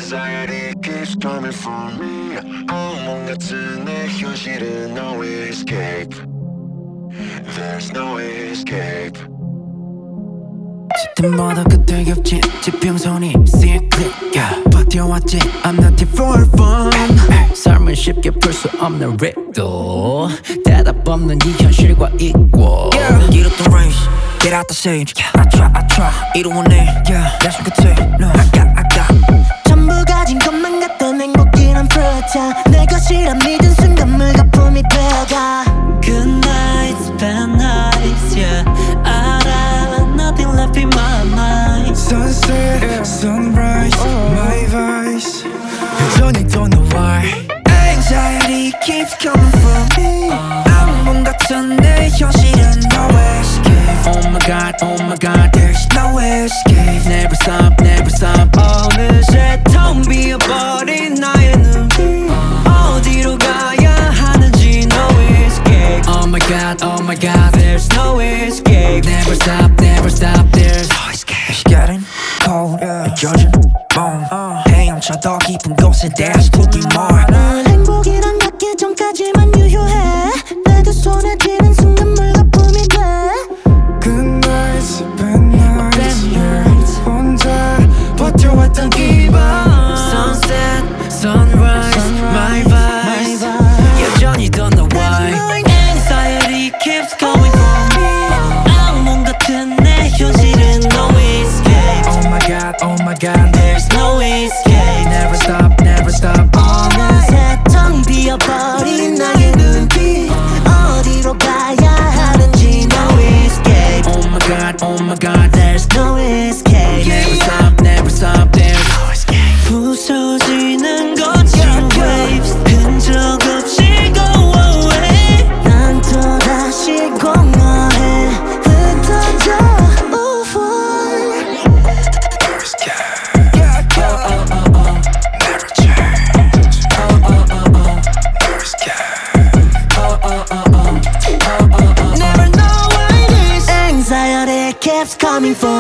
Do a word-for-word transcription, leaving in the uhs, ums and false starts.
Anxiety keeps coming for me. 악몽 같은 내 현실은 no escape. There's no escape. 때마다 그때 겹친 지평선이 cyclic yeah. 버텨왔지 I'm not here for fun 삶은 쉽게 풀 수 없는 립도 대답 없는 이 현실과 이고 yeah. Get up the range, get out the stage yeah. I try, I try, 이루어내 yeah. 내 손끝에 no. I got, I got 전부 가진 것만 같던 행복이란 프로차 내 것이란 믿은 순간 물거품이 되어가 Good nights, bad nights yeah. 알아, nothing left in my mind Sunset, yeah. Sunrise, oh. My vice 여전히 don't know why Anxiety keeps coming from me 악몽 같은 내 현실은 no escape Oh my god, oh my god There's no escape Never stop, never stop 어느새 텅 비어버린 나의 눈빛 어디로 가야 하는지 no escape Oh my god, oh my god There's no escape Never stop, never stop There's no escape It's getting cold yeah. 젖은 몸 uh. 헤엄쳐 더 깊은 곳에 There's to be more 난 행복이란 닿기 전까지만 유효해 내 두 손에 쥐는 순간 물거품이 돼 Good nights, bad nights yeah. 혼자 버텨왔던 기분 Sunset, sunrise, my vice 여전히 don't know why Anxiety keeps coming from me 악몽 같은 내 현실은 no escape Oh my god, oh my god There's no escape Never stop, never stop 어느새 텅 비어버린 나의 눈빛 어디로 가야 하는지 no escape Oh my god, oh my god There's no escape never stop, never stop There's no escape 부서지는 거친 waves 흔적 없이 go away 난 또다시 공허해 흩어져 우후 Never escape yeah, yeah. Oh, oh, oh, oh. Never change Oh, oh, oh, oh. Never escape Oh, oh, oh, oh. Oh, oh, oh, oh. Never know what it is Anxiety keeps coming for